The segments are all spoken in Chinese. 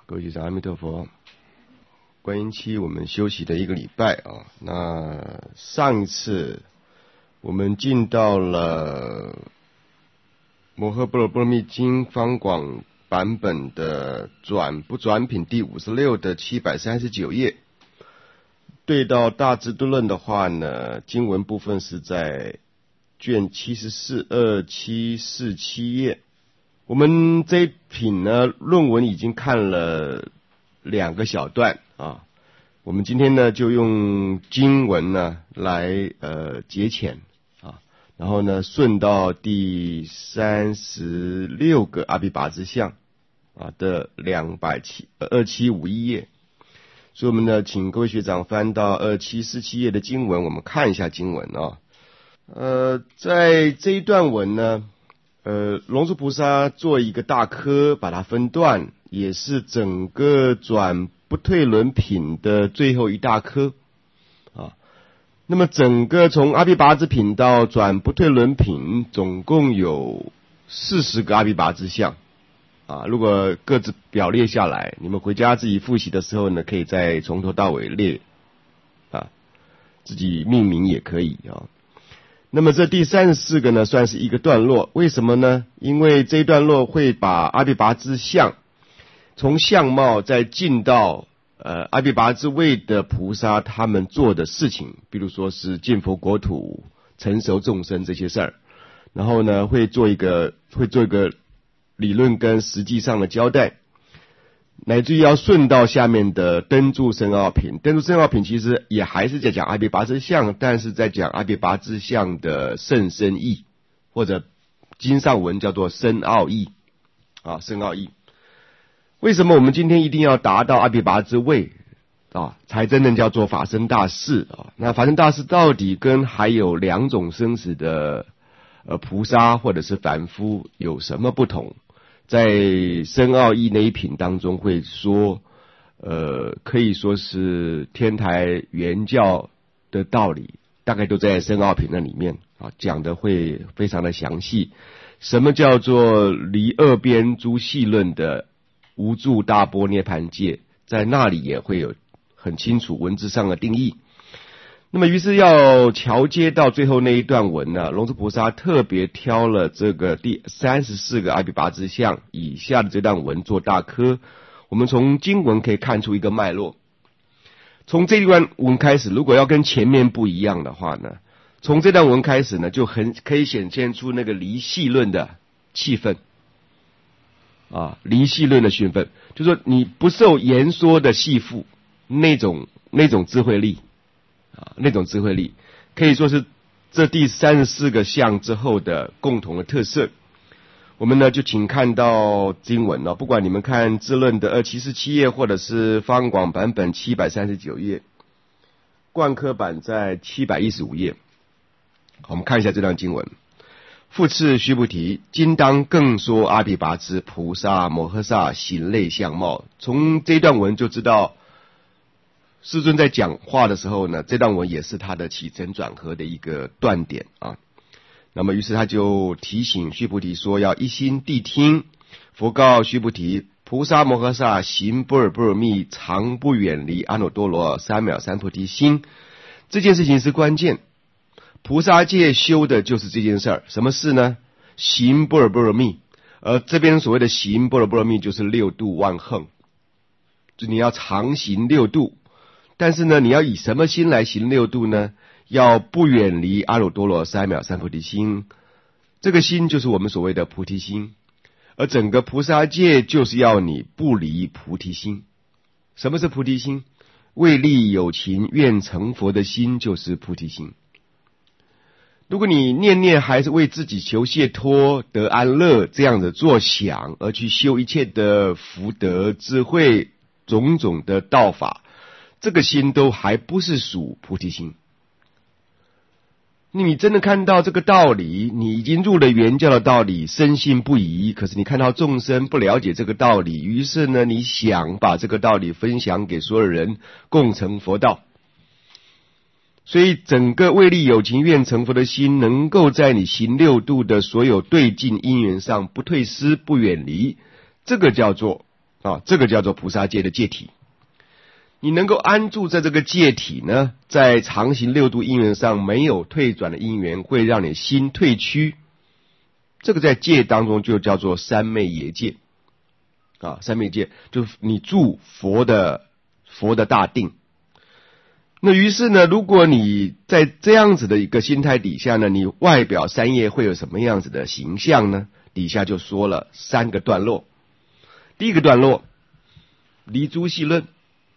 各位学长，阿弥陀佛。观音期我们休息的一个礼拜啊，那上一次我们进到了摩诃般若波罗蜜经方广版本的转不转品第56的739页。对到大智度论的话呢，经文部分是在卷74、2747页。我们这一品呢，论文已经看了2个小段啊。我们今天呢，就用经文呢来节浅啊，然后呢顺到第36个阿毗跋致相啊的2751页。所以我们呢，请各位学长翻到2747页的经文，我们看一下经文啊。在这一段文呢，龙树菩萨做一个大科，把它分段，也是整个转不退轮品的最后一大科啊。那么整个从阿毗跋致品到转不退轮品，总共有40个阿毗跋致相啊。如果各自表列下来，你们回家自己复习的时候呢，可以再从头到尾列啊，自己命名也可以啊。那么这第34个呢，算是一个段落。为什么呢？因为这一段落会把阿毗跋致相从相貌再进到阿毗跋致位的菩萨他们做的事情，比如说是净佛国土、成熟众生这些事儿，然后呢会做一个理论跟实际上的交代，乃至于要顺到下面的灯柱深奥品。灯柱深奥品其实也还是在讲阿毗跋致相，但是在讲阿毗跋致相的甚深义，或者经上文叫做深奥义啊，深奥义。为什么我们今天一定要达到阿毗跋致位啊，才真正叫做法身大士啊？那法身大士到底跟还有2种生死的菩萨或者是凡夫有什么不同？在深奥义那一品当中会说，可以说是天台原教的道理，大概都在深奥品那里面啊，讲的会非常的详细。什么叫做离二边诸细论的无住大般涅盘界，在那里也会有很清楚文字上的定义。那么于是要桥接到最后那一段文呢，龙树菩萨特别挑了这个第34个阿毗跋致相以下的这段文做大科。我们从经文可以看出一个脉络。从这段文开始，如果要跟前面不一样的话呢，从这段文开始呢，就很可以显现出那个离细论的气氛啊，离细论的兴奋，就是说你不受言说的系缚，那种智慧力啊，那种智慧力可以说是这第34个相之后的共同的特色。我们呢就请看到经文不管你们看智论的2747页，或者是方广版本739页，贯科版在715页。我们看一下这段经文。复次须菩提，今当更说阿毗跋致菩萨摩诃萨行类相貌。从这段文就知道，世尊在讲话的时候呢，这段文也是他的起承转合的一个断点啊。那么于是他就提醒须菩提说，要一心谛听。佛告须菩提，菩萨摩诃萨行般若波罗蜜，常不远离阿耨多罗三藐三菩提心。这件事情是关键。菩萨界修的就是这件事儿，什么事呢？行般若波罗蜜。而这边所谓的行般若波罗蜜，就是6度万行，就你要常行6度。但是呢，你要以什么心来行6度呢？要不远离阿耨多罗三藐三菩提心。这个心就是我们所谓的菩提心，而整个菩萨界就是要你不离菩提心。什么是菩提心？为利有情愿成佛的心就是菩提心。如果你念念还是为自己求解脱得安乐这样的作想，而去修一切的福德智慧种种的道法，这个心都还不是属菩提心。你真的看到这个道理，你已经入了原教的道理，深信不疑，可是你看到众生不了解这个道理，于是呢，你想把这个道理分享给所有人，共成佛道。所以整个为利有情愿成佛的心，能够在你行6度的所有对境因缘上不退失不远离，这个叫做啊，这个叫做菩萨戒的戒体。你能够安住在这个戒体呢，在常行六度因缘上没有退转的因缘，会让你心退趋。这个在戒当中就叫做三昧耶戒啊，三昧戒就是你住佛的大定。那于是呢，如果你在这样子的一个心态底下呢，你外表三业会有什么样子的形象呢？底下就说了3个段落。第一个段落，离诸细论，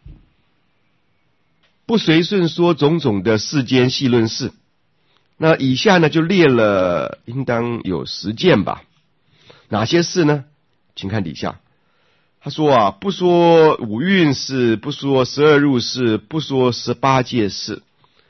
不随顺说种种的世间细论事。那以下呢就列了应当有10件吧。哪些事呢？请看底下。他说啊，不说五蕴事，不说12入事，不说18界事。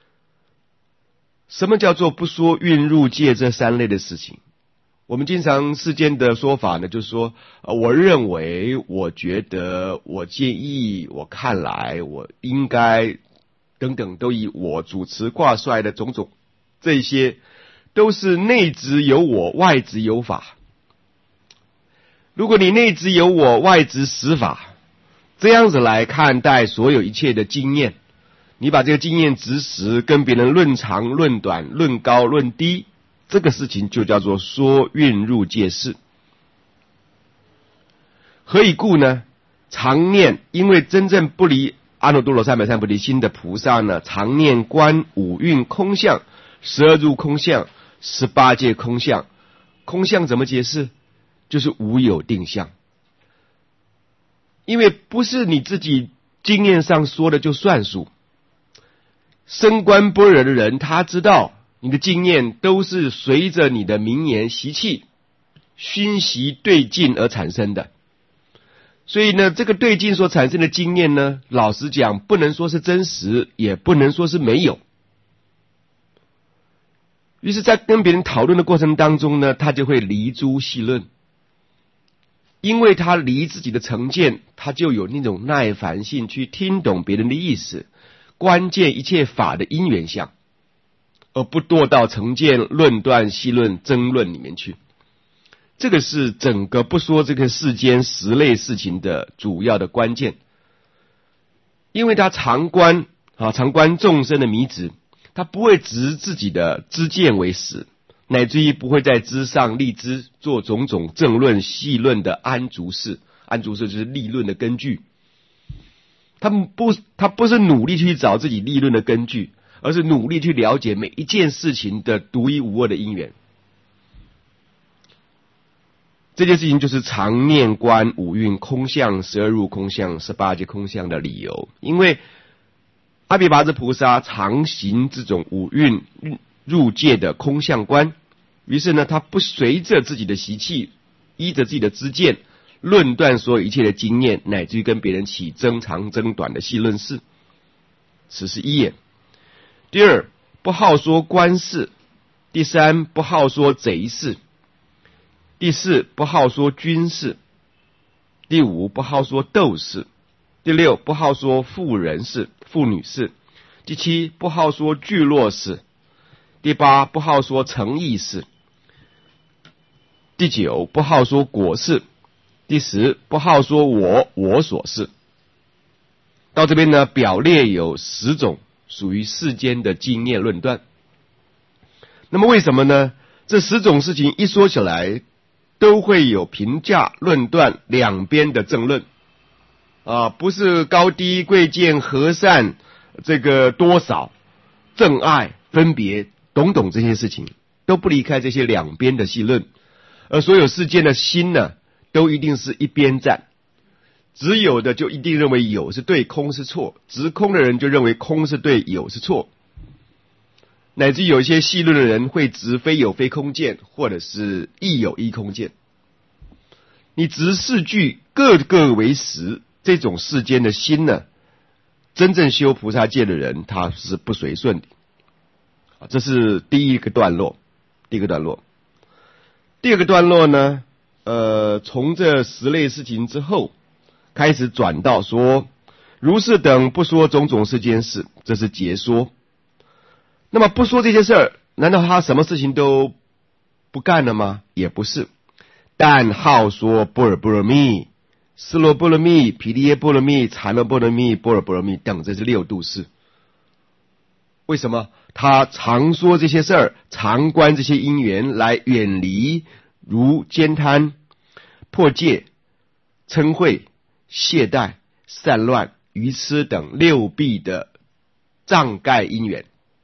什么叫做不说蕴入界这3类的事情？我们经常世间的说法呢，就是说我认为，我觉得，我建议，我看来，我应该等等，都以我主持挂帅的种种，这些都是内执有我，外执有法。如果你内执有我，外执实法，这样子来看待所有一切的经验，你把这个经验执实，跟别人论长论短论高论低，这个事情就叫做说蕴入界事。何以故呢？常念，因为真正不离阿耨多罗三藐三菩提心的菩萨呢，常念观五蕴空相，12入空相，18界空相。空相怎么解释？就是无有定相。因为不是你自己经验上说的就算数。升观般若的人，他知道你的经验都是随着你的名言习气熏习对境而产生的。所以呢，这个对境所产生的经验呢，老实讲，不能说是真实，也不能说是没有。于是在跟别人讨论的过程当中呢，他就会离诸细论。因为他离自己的成见，他就有那种耐烦性去听懂别人的意思，关键一切法的因缘相，而不堕到成见论断细论争论里面去。这个是整个不说这个世间10类事情的主要的关键。因为他常观众生的迷执，他不会执自己的知见为实，乃至于不会在知上立知，做种种正论细论的安住事。安住事就是立论的根据。他不是努力去找自己立论的根据，而是努力去了解每一件事情的独一无二的因缘。这件事情就是常念观五蕴空相，12入空相，18界空相的理由。因为阿鞞跋致菩萨常行这种五蕴入界的空相观，于是呢，他不随着自己的习气，依着自己的知见，论断所有一切的经验，乃至于跟别人起争长争短的细论事。此是一也。第二，不好说官事。第三，不好说贼事。第四，不好说军事。第五，不好说斗事。第六，不好说妇人事、妇女事。第七，不好说聚落事。第八，不好说诚意事。第九，不好说果事。第十，不好说我所事。到这边呢，表列有10种属于世间的经验论断。那么为什么呢？这10种事情一说起来，都会有评价论断两边的争论啊，不是高低贵贱和善，这个多少正爱分别懂这些事情，都不离开这些两边的细论。而所有世间的心呢，都一定是一边站，只有的就一定认为有是对，空是错，执空的人就认为空是对，有是错，乃至有一些细论的人会执非有非空见，或者是亦有亦空见。你执四句各个为实，这种世间的心呢，真正修菩萨戒的人他是不随顺的。这是第一个段落。第二个段落呢，从这10类事情之后开始转到说如是等不说种种世间事，这是结说。那么不说这些事儿，难道他什么事情都不干了吗？也不是，但好说般若波罗蜜， 斯罗波罗蜜、毗利耶波罗蜜、禅那波罗蜜、般若波罗蜜等，这是六度士。为什么？他常说这些事儿，常观这些因缘，来远离如悭贪、破戒、嗔恚、懈怠、散乱、愚痴等六弊的障盖因缘。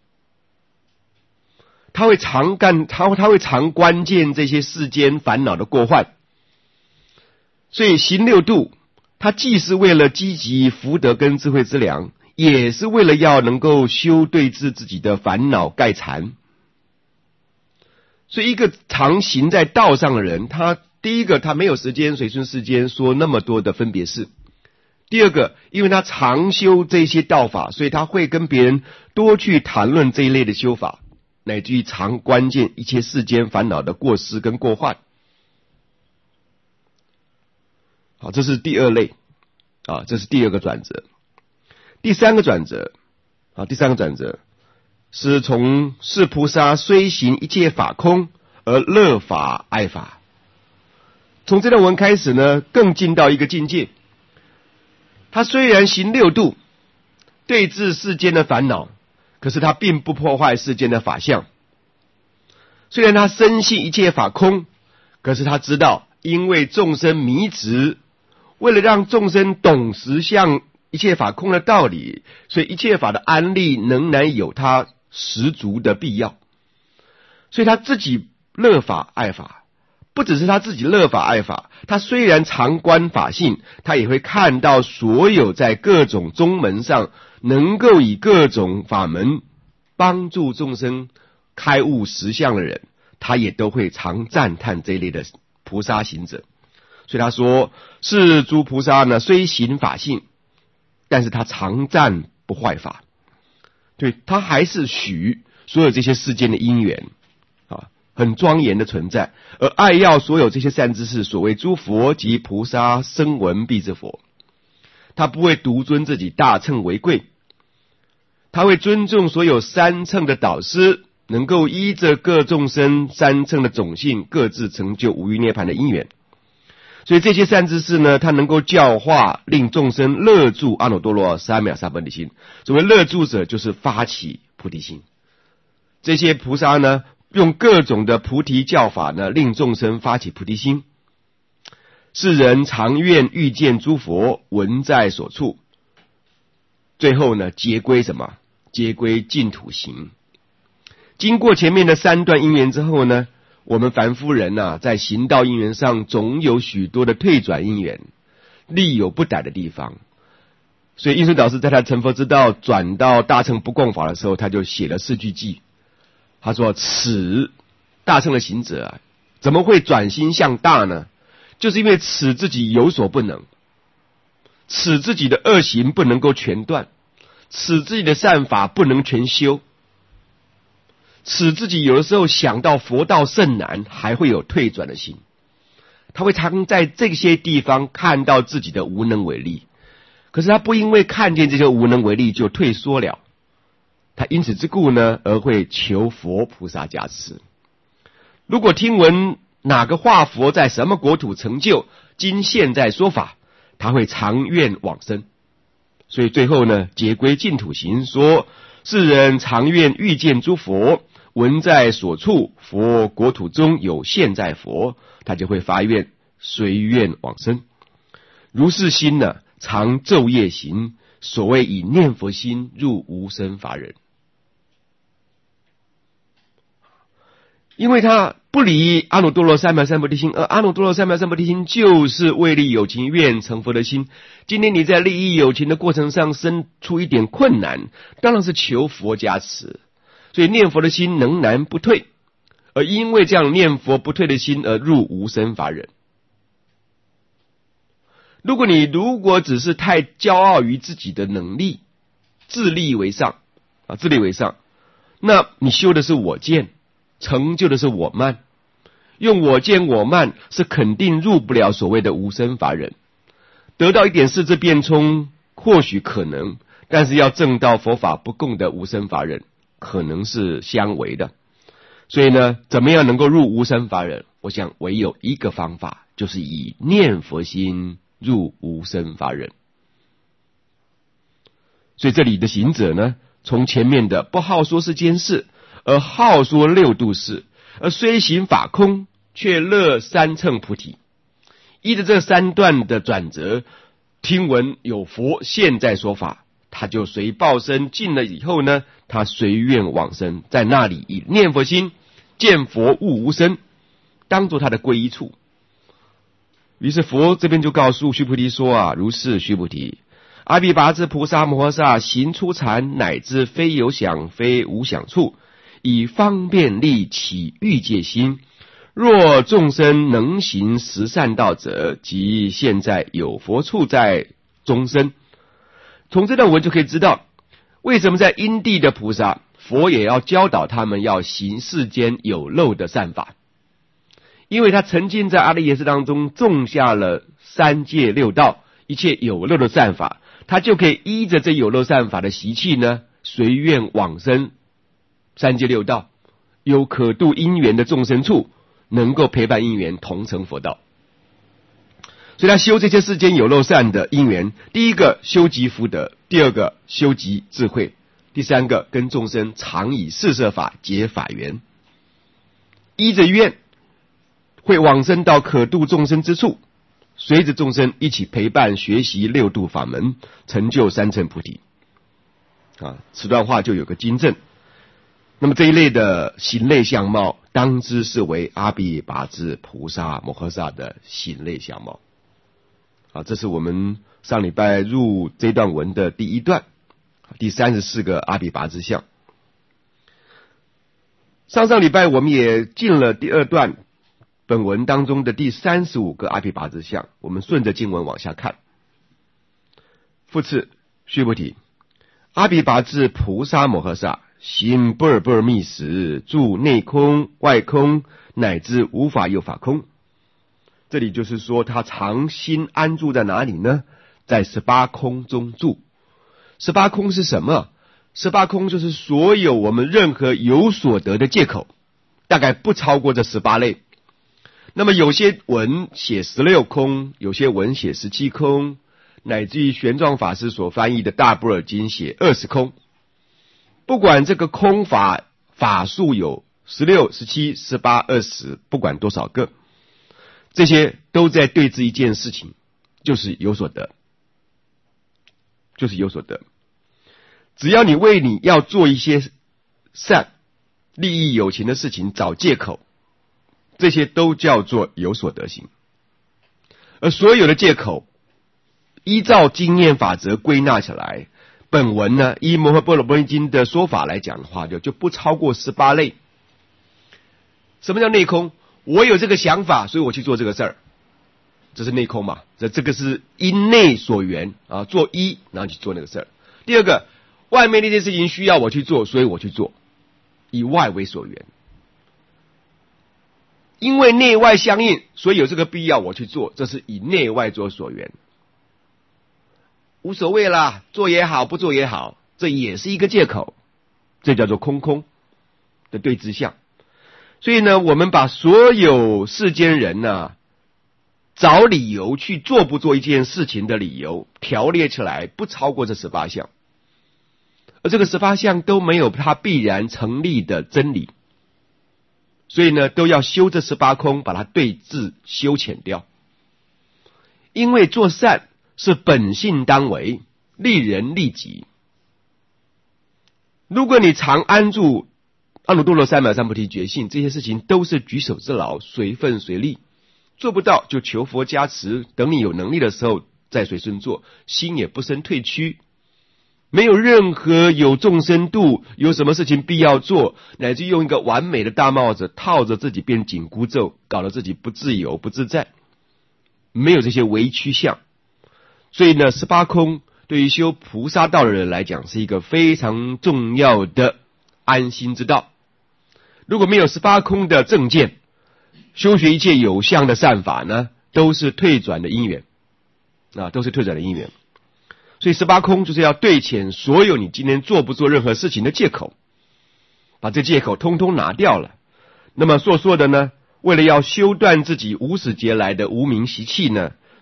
他会常观见这些世间烦恼的过患。所以行六度，他既是为了积集福德跟智慧之粮，也是为了要能够修对治自己的烦恼盖缠。所以一个常行在道上的人，他第一个他没有时间随顺世间说那么多的分别事，第二个因为他常修这些道法，所以他会跟别人多去谈论这一类的修法，乃至于常观见一切世间烦恼的过失跟过患。好，这是第二类啊，这是第二个转折。第三个转折是从是菩萨虽行一切法空而乐法爱法。从这段文开始呢，更进到一个境界。他虽然行六度，对治世间的烦恼，可是他并不破坏世间的法相。虽然他深信一切法空，可是他知道，因为众生迷执，为了让众生懂实相一切法空的道理，所以一切法的安立仍然有它十足的必要。所以他自己乐法爱法，不只是他自己乐法爱法，他虽然常观法性，他也会看到所有在各种宗门上能够以各种法门帮助众生开悟实相的人，他也都会常赞叹这一类的菩萨行者。所以他说，是诸菩萨呢，虽行法性，但是他常赞不坏法。对，他还是许所有这些世间的因缘啊，很庄严的存在，而爱要所有这些善知识，所谓诸佛及菩萨声闻辟支佛。他不会独尊自己大乘为贵，他会尊重所有三乘的导师，能够依着各众生三乘的种性，各自成就无余涅槃的因缘。所以这些善知识呢，他能够教化，令众生乐住阿耨多罗三藐三菩提心。所谓乐住者，就是发起菩提心。这些菩萨呢，用各种的菩提教法呢，令众生发起菩提心。世人常愿遇见诸佛，闻在所处。最后呢，皆归什么？皆归净土行。经过前面的三段因缘之后呢，我们凡夫人在行道因缘上总有许多的退转因缘，力有不逮的地方。所以印顺导师在他成佛之道转到大乘不共法的时候，他就写了4句偈。他说，此大乘的行者怎么会转心向大呢？就是因为此自己有所不能，此自己的恶行不能够全断，此自己的善法不能全修，使自己有的时候想到佛道甚难，还会有退转的心。他会常在这些地方看到自己的无能为力，可是他不因为看见这些无能为力就退缩了，他因此之故呢，而会求佛菩萨加持。如果听闻哪个化佛在什么国土成就，今现在说法，他会常愿往生。所以最后呢，结归净土行，说世人常愿遇见诸佛，闻在所处，佛国土中有现在佛，他就会发愿随愿往生。如是心呢，常昼夜行，所谓以念佛心入无生法忍。因为他不离阿耨多罗三藐三菩提心，而阿耨多罗三藐三菩提心就是为利有情愿成佛的心。今天你在利益有情的过程上生出一点困难，当然是求佛加持，所以念佛的心能难不退，而因为这样念佛不退的心而入无生法忍。如果只是太骄傲于自己的能力，自立为上，那你修的是我见，成就的是我慢，用我见我慢是肯定入不了所谓的无生法忍。得到一点四智辩聪或许可能，但是要证到佛法不共的无生法忍，可能是相违的。所以呢，怎么样能够入无生法忍？我想唯有一个方法，就是以念佛心入无生法忍。所以这里的行者呢，从前面的不好说世间事，而好说六度事，而虽行法空，却乐三乘菩提。依着这三段的转折，听闻有佛现在说法，他就随报身尽了以后呢，他随愿往生，在那里以念佛心见佛悟无生，当作他的皈依处。于是佛这边就告诉须菩提说啊，如是须菩提，阿鞞跋致菩萨摩诃萨行初禅，乃至非有想非无想处，以方便力起欲界心。若众生能行十善道者，即现在有佛处在终身。从这段文就可以知道，为什么在因地的菩萨，佛也要教导他们要行世间有漏的善法，因为他曾经在阿赖耶识当中种下了三界六道一切有漏的善法，他就可以依着这有漏善法的习气呢，随愿往生三界六道，有可度因缘的众生处，能够陪伴因缘同成佛道。所以他修这些世间有漏善的因缘，第一个修集福德，第二个修集智慧，第三个跟众生常以四摄法结法缘，依着愿会往生到可度众生之处，随着众生一起陪伴学习六度法门，成就三乘菩提。此段话就有个经证。那么这一类的行类相貌，当知是为阿鞞跋致菩萨摩诃萨的行类相貌。这是我们上礼拜入这段文的第一段，第34个阿鞞跋致相。上礼拜我们也进了第二段本文当中的第35个阿鞞跋致相，我们顺着经文往下看。复次，须菩提，阿鞞跋致菩萨摩诃萨行般若密时，住内空外空，乃至无法有法空。这里就是说他常心安住在哪里呢？在18空中住。18空是什么？18空就是所有我们任何有所得的借口，大概不超过这18类。那么有些文写16空，有些文写17空，乃至于玄奘法师所翻译的大般若经写20空。不管这个空法法数有16、17、18、20，不管多少个，这些都在对治一件事情，就是有所得，就是有所得。只要你为你要做一些善、利益有情的事情找借口，这些都叫做有所得行。而所有的借口，依照经验法则归纳起来，本文呢，依摩诃般若波罗蜜经的说法来讲的话，就不超过18类。什么叫内空？我有这个想法，所以我去做这个事儿，这是内空嘛？这个是因内所缘啊，做一，然后去做那个事儿。第二个，外面那件事情需要我去做，所以我去做，以外为所缘。因为内外相应，所以有这个必要我去做，这是以内外做所缘。无所谓啦，做也好，不做也好，这也是一个借口，这叫做空空的对治相。所以呢，我们把所有世间人呢，找理由去做不做一件事情的理由条列起来，不超过这18项，而这个18项都没有它必然成立的真理，所以呢，都要修这18空，把它对治修浅掉。因为做善是本性当为，利人利己。如果你常安住阿耨多罗三藐三菩提觉性，这些事情都是举手之劳，随分随力，做不到就求佛加持，等你有能力的时候再随顺做，心也不生退屈，没有任何有众生度，有什么事情必要做，乃至用一个完美的大帽子套着自己变紧箍咒，搞得自己不自由不自在，没有这些违趋相。所以呢，18空对于修菩萨道的人来讲是一个非常重要的安心之道。如果没有18空的正见，修学一切有相的善法呢，都是退转的因缘都是退转的因缘。所以18空就是要对遣所有你今天做不做任何事情的借口，把这借口通通拿掉了。那么所说的呢，为了要修断自己无始劫来的无明习气呢，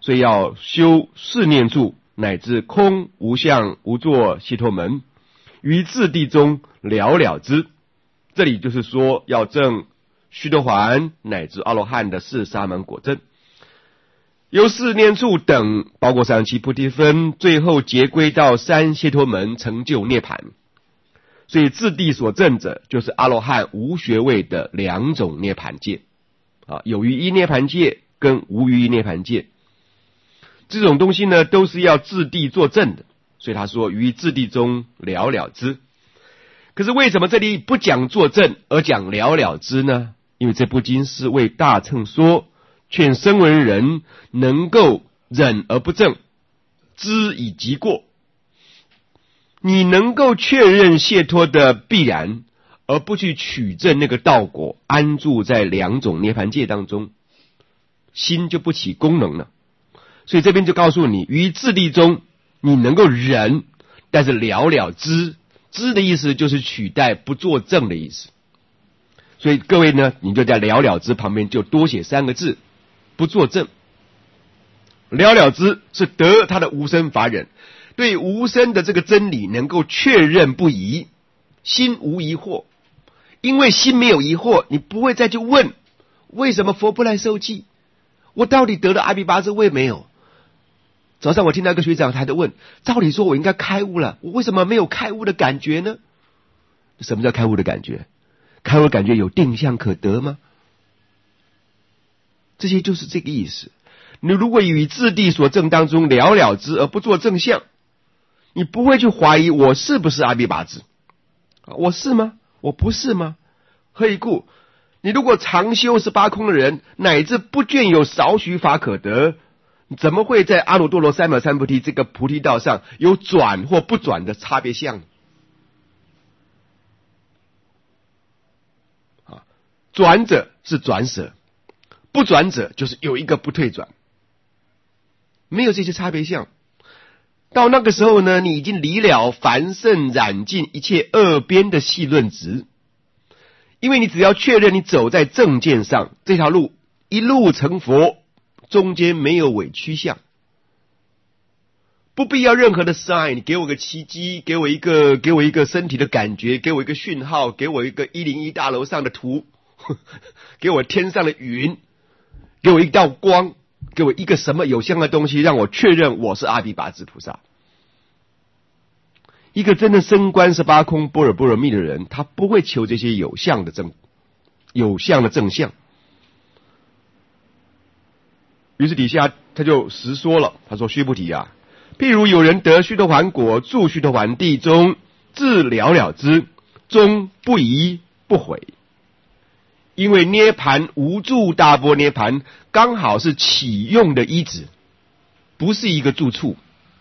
所以要修四念处，乃至空无相无作解脱门，于自地中了了之。这里就是说要证须陀洹乃至阿罗汉的四沙门果证，由四念处等包括37菩提分，最后结归到三解脱门，成就涅槃。所以自地所证者，就是阿罗汉无学位的两种涅槃界有余一涅槃界跟无余一涅槃界，这种东西呢都是要自地作证的。所以他说于自地中了了之。可是为什么这里不讲作证而讲了了之呢？因为这部经是为大乘说，劝声闻人能够忍而不正，知以即过。你能够确认解脱的必然，而不去取证那个道果，安住在两种涅槃界当中，心就不起功能了。所以这边就告诉你，于自地中你能够忍，但是了了之，知的意思就是取代不作证的意思。所以各位呢，你就在了了之旁边就多写3个字，不作证。了了之是得他的无生法忍，对无生的这个真理能够确认不疑，心无疑惑。因为心没有疑惑，你不会再去问为什么佛不来受记，我到底得了阿毗跋致位没有？早上我听到一个学长还在问，照理说我应该开悟了，我为什么没有开悟的感觉呢？什么叫开悟的感觉？开悟的感觉有定向可得吗？这些就是这个意思。你如果与自地所证当中了了之而不做正相，你不会去怀疑我是不是阿毗跋致，我是吗？我不是吗？何以故？你如果常修18空的人，乃至不眷有少许法可得，怎么会在阿耨多罗三藐三菩提这个菩提道上有转或不转的差别相？转者是转舍，不转者就是有一个不退转，没有这些差别相。到那个时候呢，你已经离了凡圣染尽一切二边的细论执，因为你只要确认你走在正见上，这条路一路成佛，中间没有委屈相，不必要任何的 sign， 你给我个奇迹，给我一个身体的感觉，给我一个讯号，给我一个101大楼上的图，给我天上的云，给我一道光，给我一个什么有相的东西，让我确认我是阿毗跋致菩萨。一个真的升观18空般若波罗蜜的人，他不会求这些有相的正相。于是底下他就实说了，他说须菩提啊，譬如有人得须陀洹果，住须陀洹地中，自了了之，终不疑不悔。因为涅盘无住大波涅盘刚好是起用的依止，不是一个住处。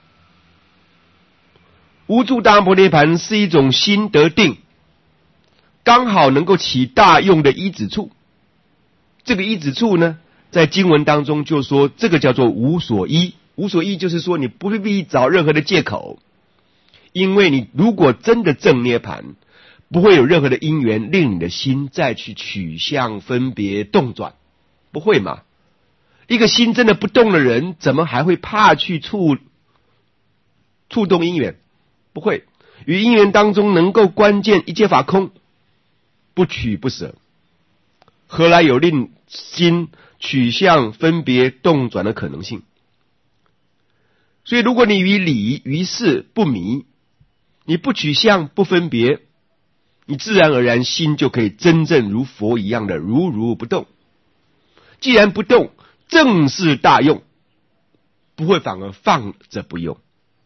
无住大波涅盘是一种心得定，刚好能够起大用的依止处。这个依止处呢，在经文当中就说这个叫做无所依。无所依就是说你不必找任何的借口，因为你如果真的证涅盘，不会有任何的因缘令你的心再去取向分别动转，不会嘛？一个心真的不动的人，怎么还会怕去触动因缘？不会。于因缘当中能够关键一切法空，不取不舍，何来有令心取向分别动转的可能性？所以如果你于理于事不迷，你不取向不分别，你自然而然心就可以真正如佛一样的如不动。既然不动，正是大用，不会反而放着不用。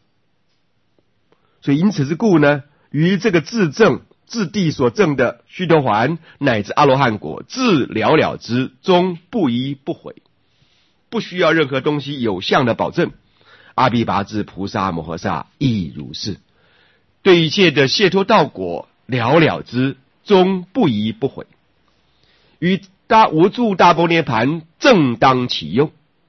所以因此之故呢，于这个自证自地所证的须陀洹乃至阿罗汉果，自了了之，终不疑不悔，不需要任何东西有相的保证。阿毗跋致菩萨摩诃萨亦如是，对一切的解脱道果了了之，终不疑不悔。于无住大波涅盘正当起用。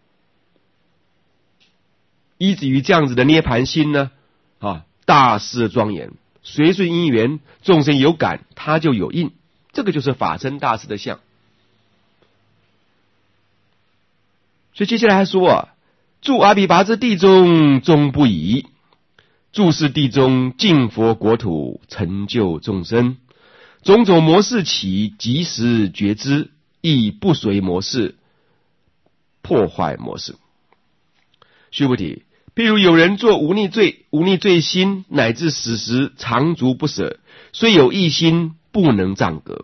依止于这样子的涅盘心呢，大事庄严，随顺因缘，众生有感，他就有应，这个就是法身大事的相。所以接下来还说住阿毗跋致地中，终不已。住是地中，净佛国土，成就众生。种种魔事起，及时觉知，亦不随魔事，破坏魔事。须菩提，譬如有人做无逆罪，无逆罪心乃至死时常足不舍，虽有一心，不能障隔。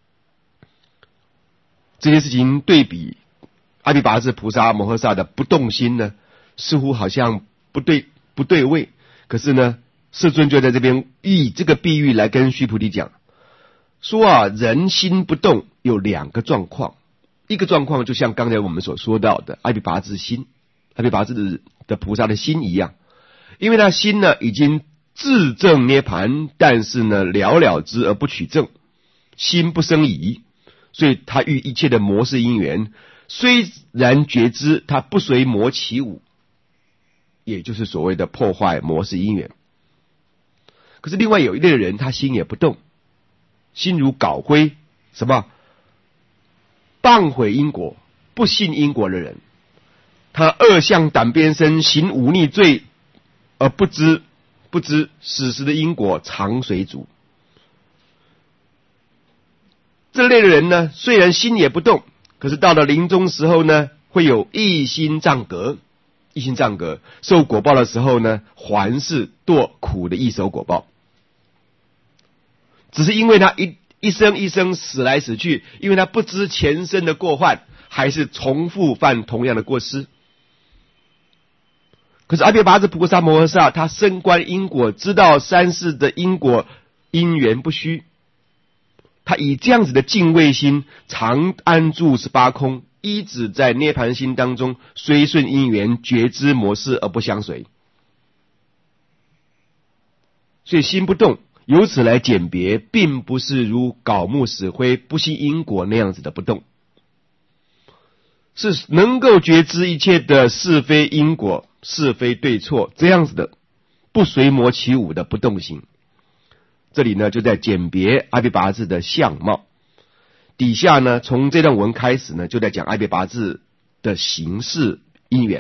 这件事情对比阿毗跋致菩萨摩诃萨的不动心呢，似乎好像不对位。可是呢，世尊就在这边以这个比喻来跟须菩提讲，说人心不动有两个状况，一个状况就像刚才我们所说到的阿毗跋致心，阿毗跋致的菩萨的心一样，因为他心呢已经自证涅盘，但是呢了了之而不取证，心不生疑，所以他遇一切的魔事因缘，虽然觉知，他不随魔起舞，也就是所谓的破坏魔事因缘。可是另外有一类人，他心也不动，心如槁灰，什么谤毁因果，不信因果的人，他恶向胆边生，行忤逆罪而不知死时的因果常随逐。这类的人呢，虽然心也不动，可是到了临终时候呢，会有一心障隔，一心障隔，受果报的时候呢，还是堕苦的异熟果报。只是因为他一生一生死来死去，因为他不知前生的过患，还是重复犯同样的过失。可是阿毗跋致菩萨摩诃萨，他深观因果，知道三世的因果因缘不虚，他以这样子的敬畏心，常安住18空，依止在涅盘心当中，随顺因缘，觉知魔事而不相随。所以心不动，由此来鉴别，并不是如槁木死灰不信因果那样子的不动，是能够觉知一切的是非因果，是非对错，这样子的不随魔起舞的不动心。这里呢就在鉴别阿毗跋致的相貌，底下呢从这段文开始呢就在讲阿毗跋致的行事因缘。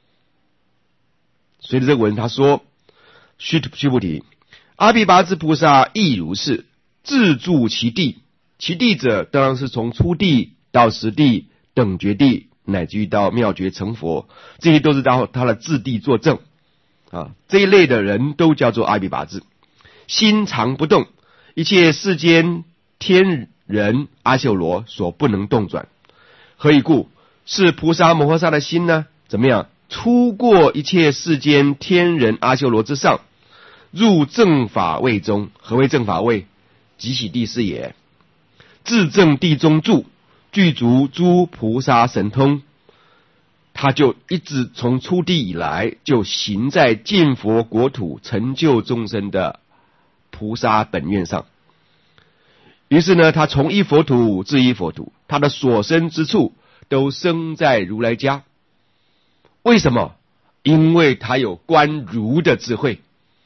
随着这个文他说，须菩提，阿毗跋致菩萨亦如是，自住其地，其地者当然是从初地到实地等觉地，乃至于到妙觉成佛，这些都是到他的自地作证这一类的人都叫做阿毗跋致。心常不动，一切世间天人阿修罗所不能动转。何以故？是菩萨摩诃萨的心呢，怎么样？出过一切世间天人阿修罗之上，入正法位中。何谓正法位？即其地是也。自正地中住，具足诸菩萨神通，他就一直从出地以来，就行在净佛国土，成就众生的菩萨本愿上。于是呢，他从一佛土至一佛土，他的所生之处都生在如来家。为什么？因为他有观如的智慧，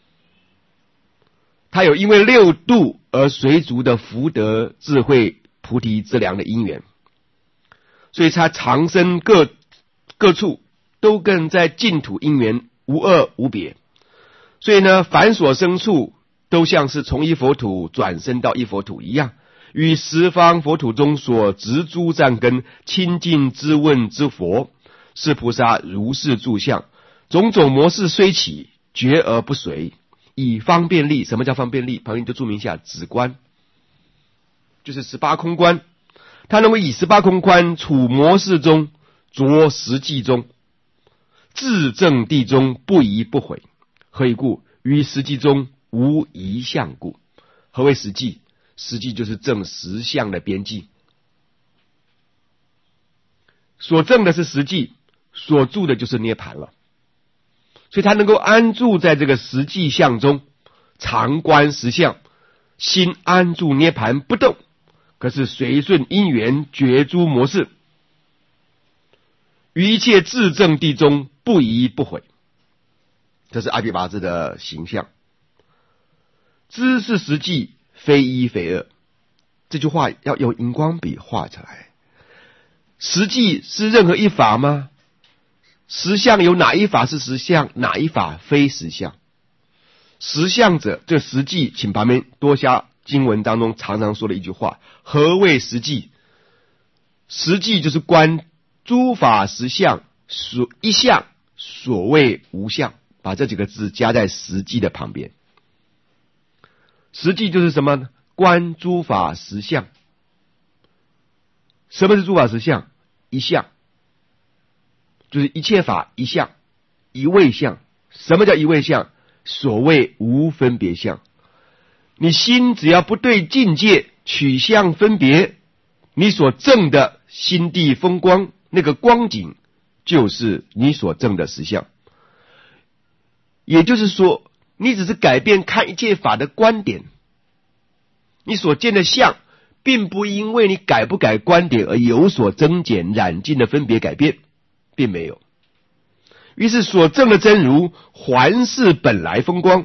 他有因为六度而随逐的福德智慧菩提之良的因缘，所以他常生各处都跟在净土因缘无二无别。所以呢，凡所生处都像是从一佛土转生到一佛土一样，与十方佛土中所植诸善根清净之问之佛，是菩萨如是住相。种种魔事虽起，觉而不随，以方便力。什么叫方便力？旁边就注明一下，止观，就是18空观。他能够以18空观处魔事中，着实际中，自证地中，不疑不悔。何以故？于实际中无疑相故。何为实际？实际就是证实相的边际，所证的是实际，所住的就是涅盘了。所以他能够安住在这个实际相中，常观实相，心安住涅盘不动，可是随顺因缘觉诸魔事，于一切自证地中不疑不悔。这是阿毗跋致的形象。知是实际，非一非二。这句话要用荧光笔画出来。实际是任何一法吗？ 实相有哪一法是实相，哪一法非实相？实相者，这实际，请旁边多加经文当中常常说的一句话：何谓实际？实际就是观诸法实相，所一相，所谓无相。把这几个字加在实际的旁边。实际就是什么呢？观诸法实相。什么是诸法实相？一相，就是一切法一相，一位相。什么叫一位相？所谓无分别相。你心只要不对境界取相分别，你所证的心地风光，那个光景就是你所证的实相。也就是说，你只是改变看一切法的观点，你所见的相并不因为你改不改观点而有所增减染尽的分别改变，并没有。于是所证的真如还是本来风光，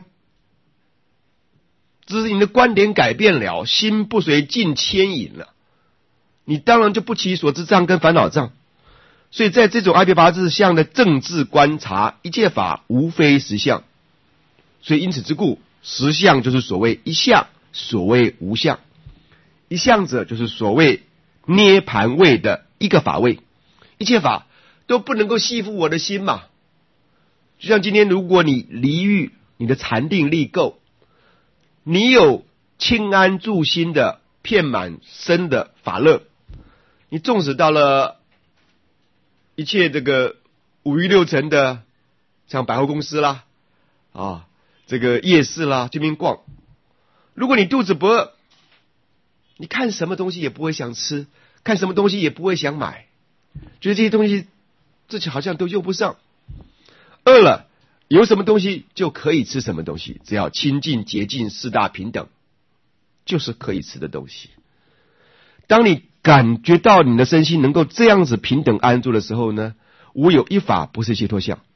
只是你的观点改变了，心不随境牵引了，你当然就不起所知障跟烦恼障。所以在这种阿阇跋致相的政治观察，一切法无非实相。所以因此之故，实相就是所谓一相，所谓无相。一相者就是所谓涅盘位的一个法位，一切法都不能够系缚我的心嘛。就像今天如果你离欲，你的禅定力够，你有清安住心的遍满身的法乐，你纵使到了一切这个五欲六尘的，像百货公司啦，这个夜市啦，这边逛，如果你肚子不饿，你看什么东西也不会想吃，看什么东西也不会想买，觉得这些东西自己好像都用不上。饿了，有什么东西就可以吃什么东西，只要清净洁净四大平等，就是可以吃的东西。当你感觉到你的身心能够这样子平等安住的时候呢，无有一法不是解脱相。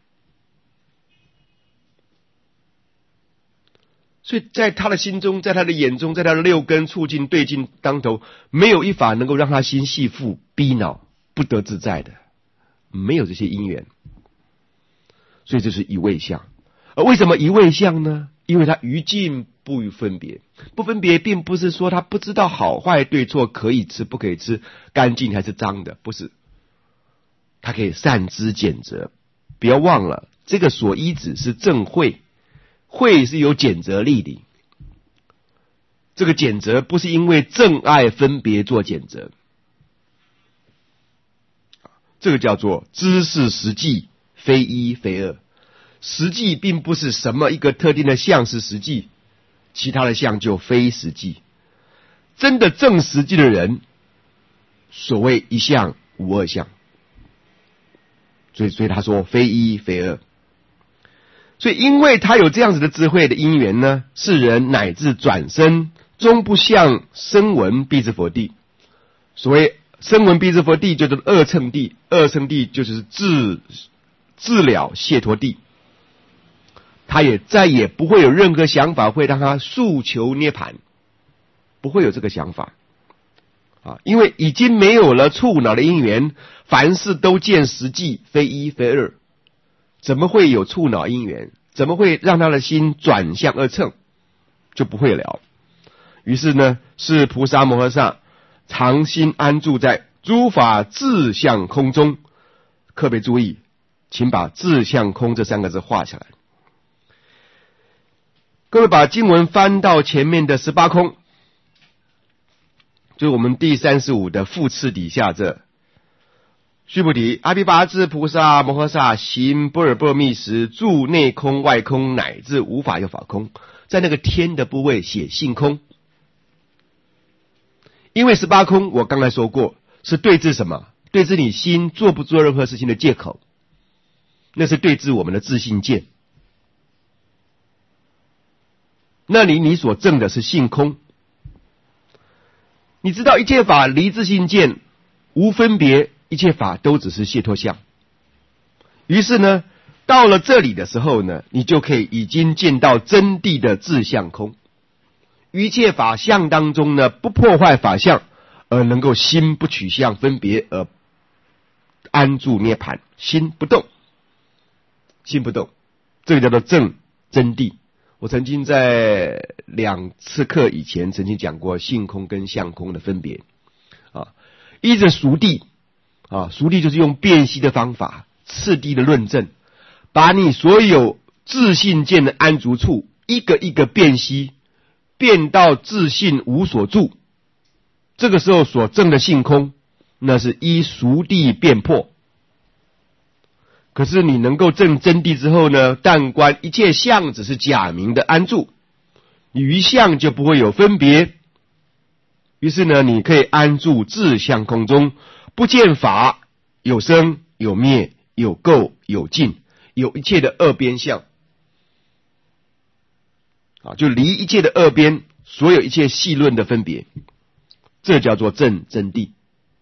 所以在他的心中，在他的眼中，在他的六根触境对境当头，没有一法能够让他心系缚逼恼不得自在的，没有这些因缘。所以这是一味相。而为什么一味相呢？因为他于境不分别。不分别并不是说他不知道好坏对错，可以吃不可以吃，干净还是脏的，不是。他可以善知检责。不要忘了，这个所依止是正慧，慧是有检责力的。这个检责不是因为正爱分别做检责，这个叫做知识实际，非一非二。实际并不是什么一个特定的相是实际，其他的相就非实际。真的正实际的人，所谓一相无二相。所以他说非一非二。所以因为他有这样子的智慧的因缘呢，世人乃至转生终不向声闻辟支佛地。所谓声闻辟支佛地就是二乘地，二乘地就是自了解脱地。他也再也不会有任何想法会让他诉求涅槃，不会有这个想法因为已经没有了触恼的因缘，凡事都见实际，非一非二，怎么会有触恼因缘？怎么会让他的心转向二乘？就不会了。于是呢，是菩萨摩诃萨常心安住在诸法自相空中。特别注意，请把自相空这三个字画下来。各位把经文翻到前面的18空，就是我们第35的复次底下这须菩提，阿阇跋致菩萨摩诃萨行般若波罗蜜时，住内空外空乃至无法有法空，在那个天的部位写性空。因为18空我刚才说过是对治什么？对治你心做不做任何事情的借口，那是对治我们的自性见。那里你所证的是性空。你知道一切法离自性见无分别，一切法都只是解脱相。于是呢，到了这里的时候呢，你就可以已经见到真谛的自相空。于一切法相当中呢，不破坏法相，而能够心不取相分别，而安住涅槃，心不动。 心不动，这个叫做正真谛。我曾经在2次课以前曾经讲过性空跟相空的分别啊。依着熟谛啊，熟谛就是用辨析的方法，次第的论证，把你所有自性见的安住处一个一个辨析，辨到自性无所住。这个时候所证的性空，那是依熟谛辨破。可是你能够证真谛之后呢，但观一切相只是假名的安住，你于相就不会有分别。于是呢，你可以安住自相空中，不见法，有生有灭，有垢有净，有一切的二边相啊，就离一切的二边，所有一切细论的分别，这叫做证真谛。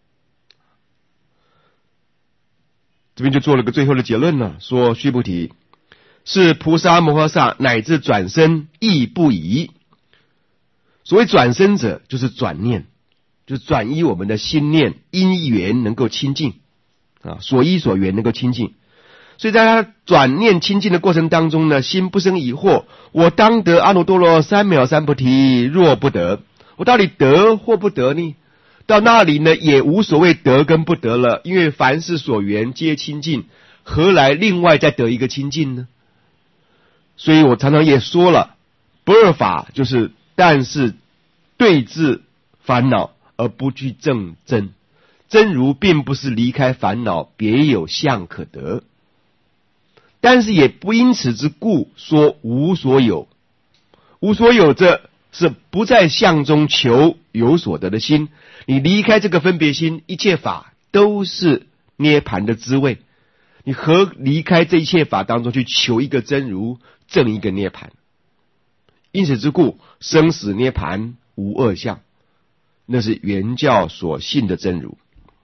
这边就做了个最后的结论了，说须菩提，是菩萨摩诃萨乃至转生亦不疑。所谓转生者，就是转念，就是转移我们的心念，因缘能够清净啊，所依所缘能够清净。所以在他转念清净的过程当中呢，心不生疑惑，我当得阿耨多罗三藐三菩提，若不得，我到底得或不得呢？到那里呢，也无所谓得跟不得了，因为凡事所缘皆清净，何来另外再得一个清净呢？所以我常常也说了，不二法就是但是对治烦恼而不去证真，真如并不是离开烦恼别有相可得，但是也不因此之故说无所有。无所有这是不在相中求有所得的心，你离开这个分别心，一切法都是涅槃的滋味，你何离开这一切法当中去求一个真如，证一个涅槃？因此之故，生死涅槃无二相，那是原教所信的真如。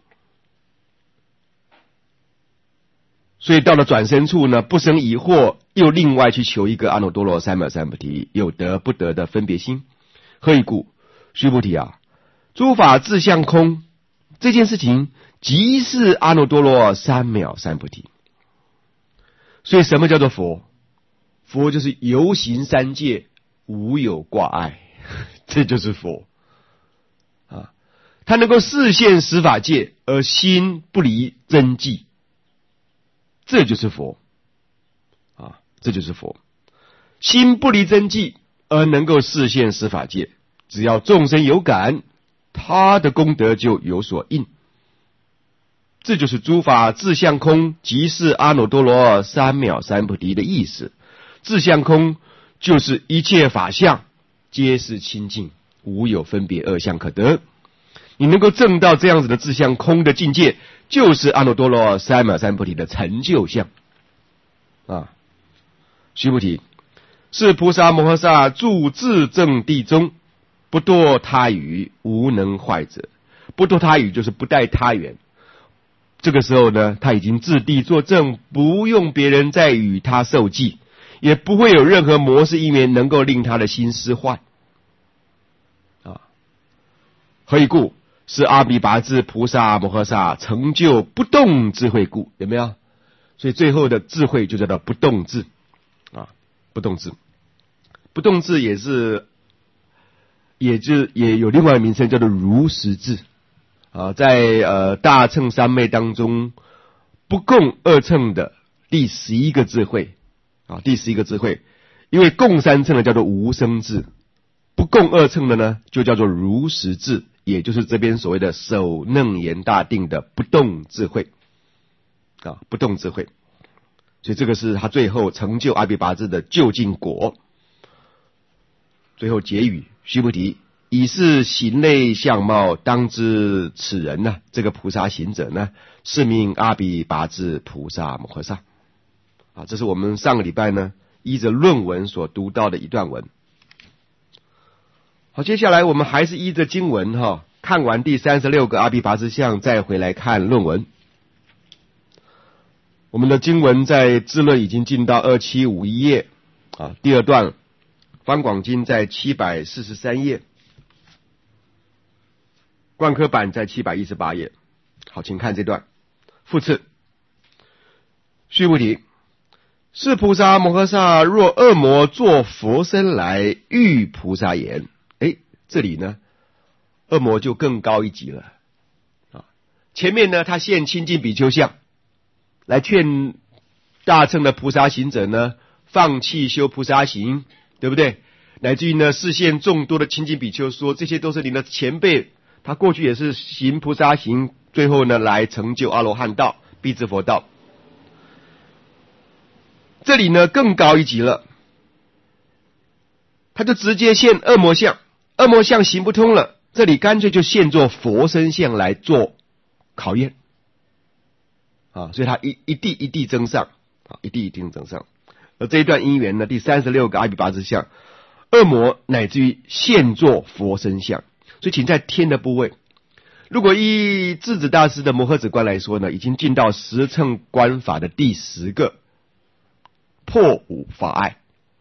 所以到了转生处呢，不生疑惑，又另外去求一个阿耨多罗三藐三菩提，有得不得的分别心。何以故？须菩提啊，诸法自相空这件事情，即是阿耨多罗三藐三菩提。所以什么叫做佛？佛就是游行三界，无有挂碍，这就是佛啊。他能够示现十法界，而心不离真寂，这就是佛啊，这就是佛。心不离真寂，而能够示现十法界，只要众生有感，他的功德就有所应。这就是诸法自相空，即是阿耨多罗三藐三菩提的意思。自相空就是一切法相皆是清净，无有分别二相可得。你能够证到这样子的自相空的境界，就是阿耨多罗三藐三菩提的成就相啊。须菩提，是菩萨摩诃萨住自证地中，不堕他语，无能坏者。不堕他语就是不带他缘。这个时候呢，他已经自地作证，不用别人再与他受记，也不会有任何模式因缘能够令他的心失坏啊。何以故？是阿弥跋致菩萨摩诃萨成就不动智慧故。有没有？所以最后的智慧就叫做不动智啊，不动智。不动智也有另外的名称叫做如实智啊，在大乘三昧当中，不共二乘的第11个智慧啊，第11个智慧，因为共三乘的叫做无生智，不共二乘的呢就叫做如实智，也就是这边所谓的首楞严大定的不动智慧啊，不动智慧。所以这个是他最后成就阿弥跋致的究竟果。最后结语，须菩提，以是行类相貌，当知此人呢，这个菩萨行者呢，是名阿弥跋致菩萨摩诃萨啊。这是我们上个礼拜呢依着论文所读到的一段文。好，接下来我们还是依着经文看完第36个阿弥跋致相，再回来看论文。我们的经文在智论已经进到2751页啊，第二段方广经在743页，贯科版在718页。好，请看这段。复次，须菩提， 是菩萨摩诃萨若恶魔作佛身来欲菩萨言，这里呢恶魔就更高一级了啊！前面呢他现清净比丘相来劝大乘的菩萨行者呢放弃修菩萨行，对不对？乃至于呢示现众多的清净比丘说，这些都是你的前辈，他过去也是行菩萨行，最后呢来成就阿罗汉道、辟支佛道。这里呢更高一级了，他就直接现恶魔相，恶魔相行不通了，这里干脆就现做佛身相来做考验啊！所以他一地一地增上啊，一地一地增上。而这一段因缘呢，第36个阿毗跋致相，恶魔乃至于现做佛身相。所以请在天的部位，如果依智子大师的摩诃止观来说呢，已经进到十乘观法的第10个破五法爱。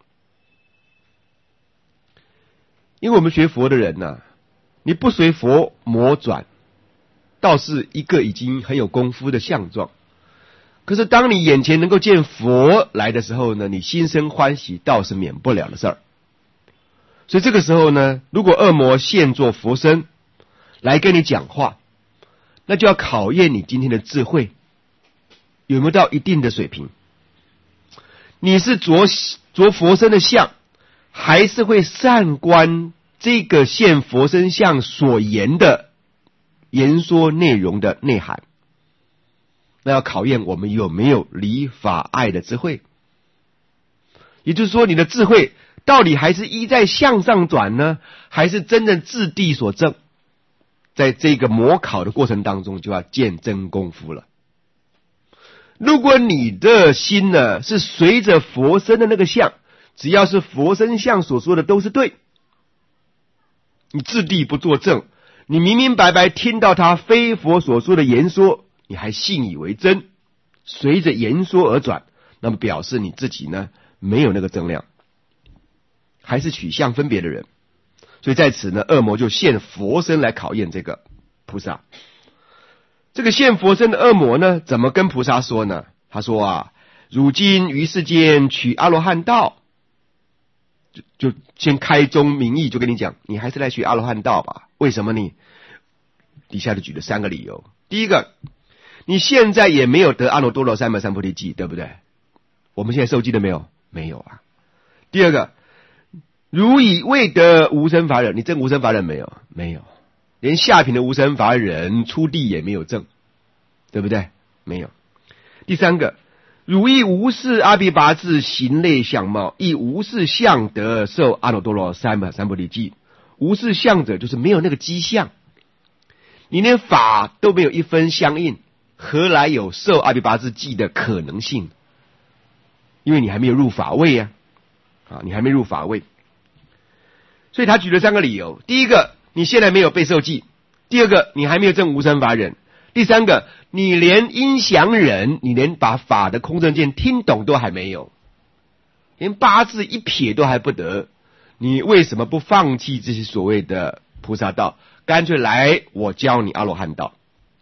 因为我们学佛的人呢，你不随佛魔转，倒是一个已经很有功夫的相状。可是当你眼前能够见佛来的时候呢，你心生欢喜，倒是免不了的事儿。所以这个时候呢，如果恶魔现作佛身来跟你讲话，那就要考验你今天的智慧有没有到一定的水平。你是着佛身的相，还是会善观这个现佛身相所言的言说内容的内涵？那要考验我们有没有理法爱的智慧。也就是说，你的智慧到底还是依在相上转呢，还是真正自地所证？在这个模考的过程当中，就要见真功夫了。如果你的心呢是随着佛身的那个相，只要是佛身相所说的都是对，你自地不作证，你明明白白听到他非佛所说的言说，你还信以为真，随着言说而转，那么表示你自己呢没有那个正量，还是取相分别的人。所以在此呢，恶魔就现佛身来考验这个菩萨。这个现佛身的恶魔呢，怎么跟菩萨说呢？他说啊，汝今于世间取阿罗汉道，就先开宗明义就跟你讲，你还是来学阿罗汉道吧。为什么呢？底下就举了3个理由。第一个，你现在也没有得阿耨多罗三藐三菩提记，对不对？我们现在受记了没有？没有啊。第二个，如以未得无生法忍，你证无生法忍没有？没有。连下品的无生法忍初地也没有证，对不对？没有。第三个，汝亦无视阿毗跋致行类相貌，亦无视相得受阿耨多罗三藐三菩提记。无视相者就是没有那个迹象，你连法都没有一分相应，何来有受阿毗跋致记的可能性？因为你还没有入法位啊，你还没入法位。所以他举了3个理由。第一个，你现在没有被受记；第二个，你还没有证无生法忍；第三个，你连音响忍，你连把法的空正见听懂都还没有，连八字一撇都还不得，你为什么不放弃这些所谓的菩萨道，干脆来我教你阿罗汉道？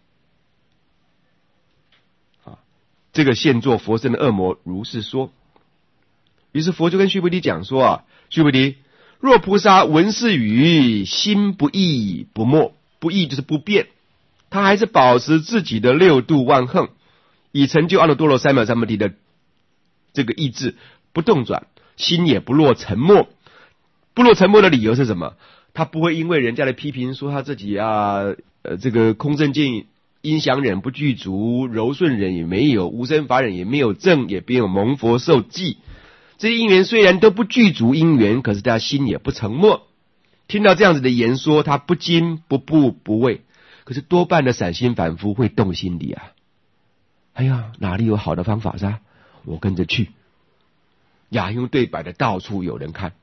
这个现作佛身的恶魔如是说。于是佛就跟须菩提讲说啊，须菩提，若菩萨闻是语，心不异不没，不异就是不变，他还是保持自己的6度万行，以成就阿耨多罗三藐三菩提的这个意志不动转，心也不落沉没。不落沉没的理由是什么？他不会因为人家的批评说他自己这个空正见音响忍不具足，柔顺忍也没有，无生法忍也没有证，也没有蒙佛受记。这些因缘虽然都不具足因缘，可是他心也不沉没。听到这样子的言说，他不惊不怖不畏。可是多半的散心凡夫会动心理啊，哎呀，哪里有好的方法噻？我跟着去。雅用对白的到处有人看。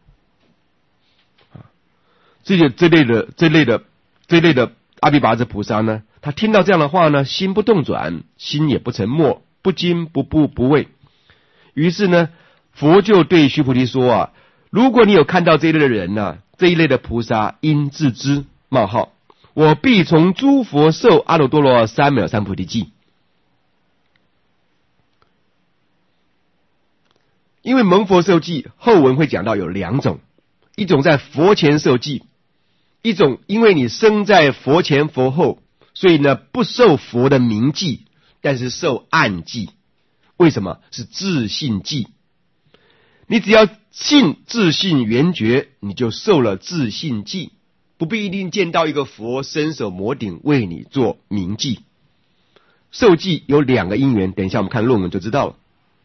这类的阿毗跋致菩萨呢，他听到这样的话呢，心不动转，心也不沉没，不惊不怖不畏。于是呢，佛就对须菩提说啊，如果你有看到这一类的人呢，这一类的菩萨，应自知冒号，我必从诸佛受阿耨多罗三藐三菩提记。 因为蒙佛受记后文会讲到有两种，一种在佛前受记，一种因为你生在佛前佛后，所以呢不受佛的明记，但是受暗记。为什么？是自信记。你只要信自信圆觉，你就受了自信记，不必一定见到一个佛伸手摩顶为你做明记。受记有两个因缘，等一下我们看论文就知道了。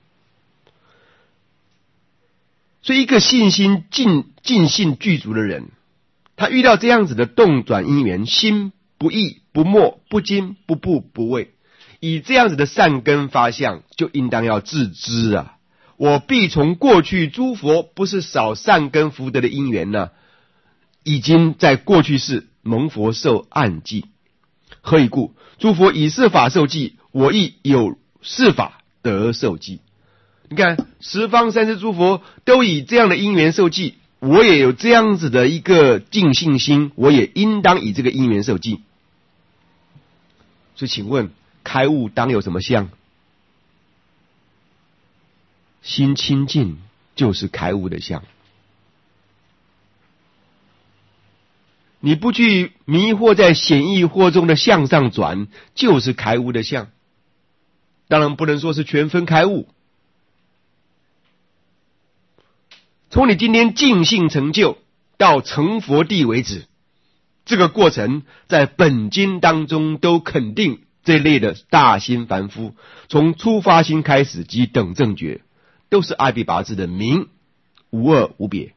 所以一个信心尽信具足的人，他遇到这样子的动转因缘，心不异不没不惊不怖不畏，以这样子的善根发相，就应当要自知啊，我必从过去诸佛不是少善根福德的因缘呢，已经在过去世蒙佛受暗记。何以故？诸佛以是法受记，我亦有是法得受记。你看十方三世诸佛都以这样的因缘受记，我也有这样子的一个尽信心，我也应当以这个因缘受记。所以请问开悟当有什么相？心清净就是开悟的相。你不去迷惑在显义惑中的相上转，就是开悟的相。当然不能说是全分开悟。从你今天尽性成就到成佛地为止，这个过程在本经当中都肯定这类的大心凡夫，从初发心开始及等正觉，都是阿鞞跋致的名，无二无别。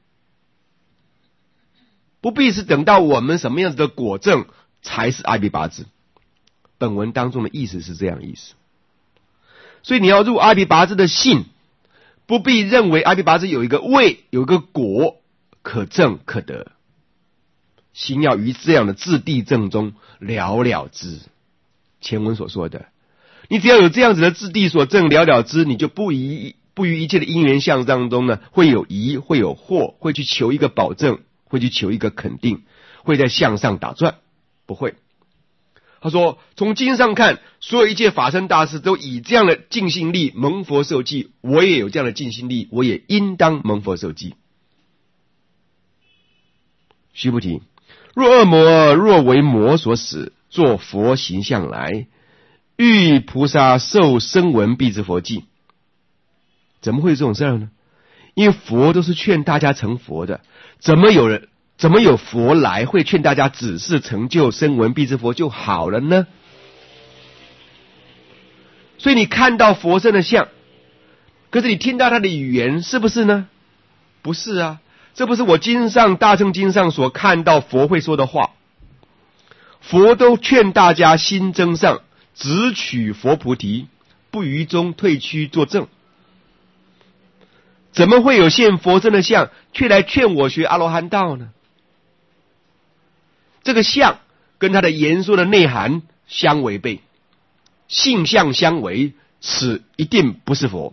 不必是等到我们什么样子的果证才是阿鞞跋致。本文当中的意思是这样的意思。所以你要入阿鞞跋致的信，不必认为阿鞞跋致有一个位有一个果可证可得，心要于这样的自地正中了了之。前文所说的，你只要有这样子的自地所证了了之，你就不于一切的因缘相当中呢，会有疑会有惑，会去求一个保证，会去求一个肯定，会在向上打转，不会。他说从经上看，所有一切法身大士都以这样的尽心力蒙佛受记，我也有这样的尽心力，我也应当蒙佛受记。须菩提，若恶魔若为魔所使，作佛形象来，欲菩萨受声闻辟支佛记，怎么会有这种事儿呢？因为佛都是劝大家成佛的，怎么有佛来会劝大家只是成就声闻辟支佛就好了呢？所以你看到佛身的像，可是你听到他的语言是不是呢？不是啊，这不是我经上大乘经上所看到佛会说的话。佛都劝大家心增上，直取佛菩提，不于中退趋作证。怎么会有现佛身的像却来劝我学阿罗汉道呢？这个像跟他的言说的内涵相违背，性相相违，此一定不是佛。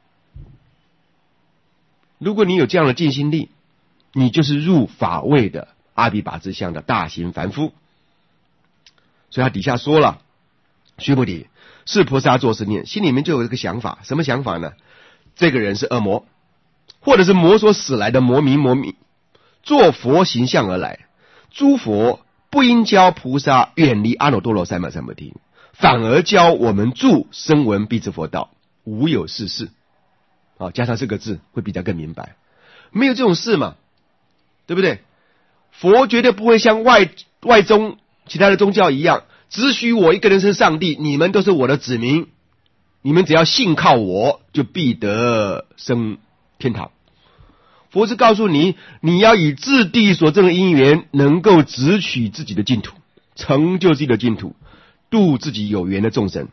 如果你有这样的尽心力，你就是入法位的阿鞞跋致相的大行凡夫。所以他底下说了，须菩提，是菩萨作是念，心里面就有这个想法。什么想法呢？这个人是恶魔，或者是魔所使来的魔迷，做佛形象而来。诸佛不应教菩萨远离阿耨多罗三藐三菩提，反而教我们住声闻辟支佛道，无有是事。加上这个字会比较更明白，没有这种事嘛，对不对？佛绝对不会像外宗其他的宗教一样，只许我一个人是上帝，你们都是我的子民，你们只要信靠我就必得生天堂。佛是告诉你，你要以自地所证的因缘，能够直取自己的净土，成就自己的净土，度自己有缘的众生。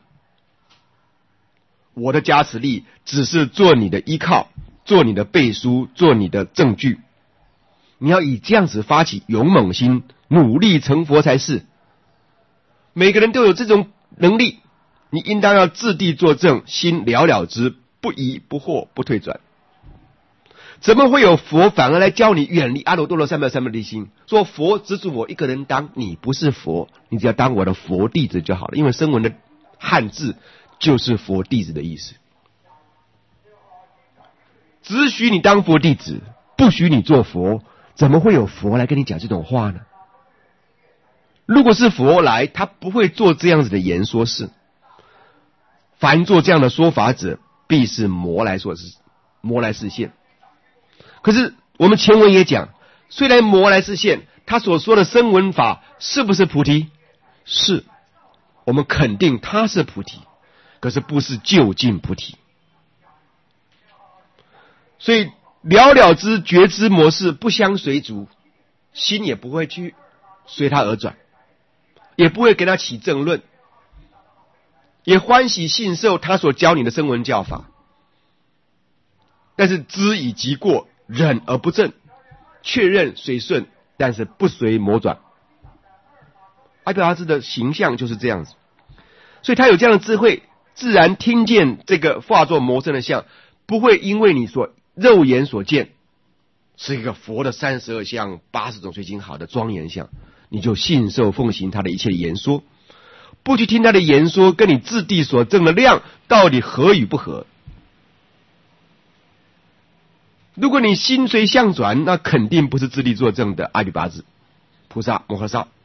我的加持力只是做你的依靠，做你的背书，做你的证据。你要以这样子发起勇猛心，努力成佛才是。每个人都有这种能力，你应当要自地作证，心了了之，不疑不惑不退转。怎么会有佛反而来教你远离阿耨多罗三藐三菩提心？说佛只准我一个人当，你不是佛，你只要当我的佛弟子就好了。因为声闻的汉字就是佛弟子的意思。 只许你当佛弟子，不许你做佛，怎么会有佛来跟你讲这种话呢？如果是佛来，他不会做这样子的言说事。凡做这样的说法者，必是魔来示现。可是我们前文也讲，虽然魔来示现，他所说的声闻法是不是菩提？是，我们肯定他是菩提，可是不是究竟菩提。所以了了之觉知模式不相随逐，心也不会去随他而转，也不会跟他起争论，也欢喜信受他所教你的声闻教法。但是知以即过，忍而不正，确认随顺，但是不随魔转。阿毗达智的形象就是这样子，所以他有这样的智慧，自然听见这个化作魔身的相，不会因为你所肉眼所见是一个佛的32相、80种随行好的庄严相，你就信受奉行他的一切言说，不去听他的言说跟你自地所证的量到底合与不合。如果你心随相转，那肯定不是自地作证的阿毗跋致菩萨摩诃萨。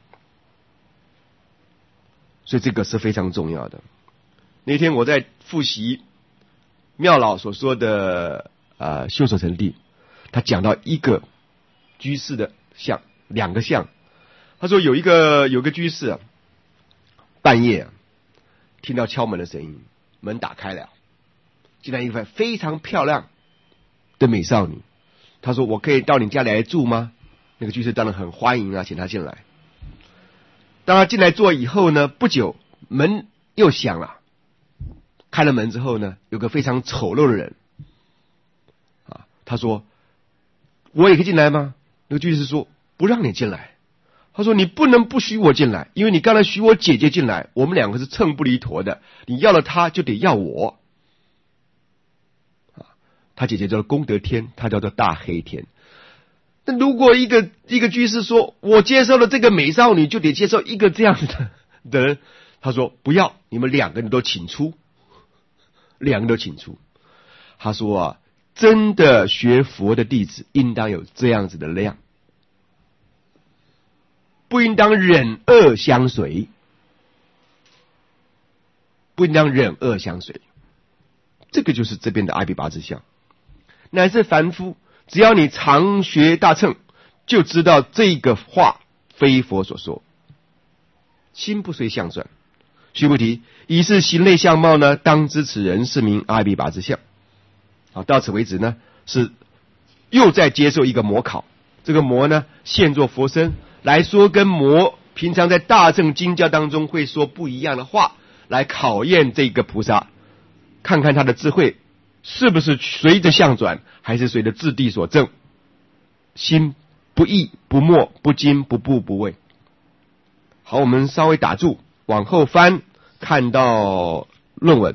所以这个是非常重要的。那天我在复习妙老所说的修守成地，他讲到一个居士的相，两个相。他说有个居士啊，半夜听到敲门的声音，门打开了，进来一个非常漂亮的美少女。他说我可以到你家里来住吗？那个居士当然很欢迎啊，请他进来。当他进来坐以后呢，不久门又响了，开了门之后呢，有个非常丑陋的人他说我也可以进来吗？那个居士说不让你进来。他说你不能不许我进来，因为你刚才许我姐姐进来，我们两个是秤不离砣的，你要了她就得要我。他姐姐叫做功德天，他叫做大黑天。那如果一个居士说我接受了这个美少女，就得接受一个这样的人，他说不要，你们两个人都请出，两个都请出。他说真的学佛的弟子应当有这样子的量，不应当忍恶相随，不应当忍恶相随。这个就是这边的阿毗跋致相。乃是凡夫，只要你常学大乘，就知道这个话非佛所说，心不随相转。须菩提，以是行类相貌呢，当知此人是名阿毗跋致相。好，到此为止呢，是又在接受一个魔考。这个魔呢，现作佛身来说，跟魔平常在大乘经教当中会说不一样的话，来考验这个菩萨，看看他的智慧是不是随着相转，还是随着自地所证，心不异不没不惊不怖不畏。好，我们稍微打住，往后翻，看到论文。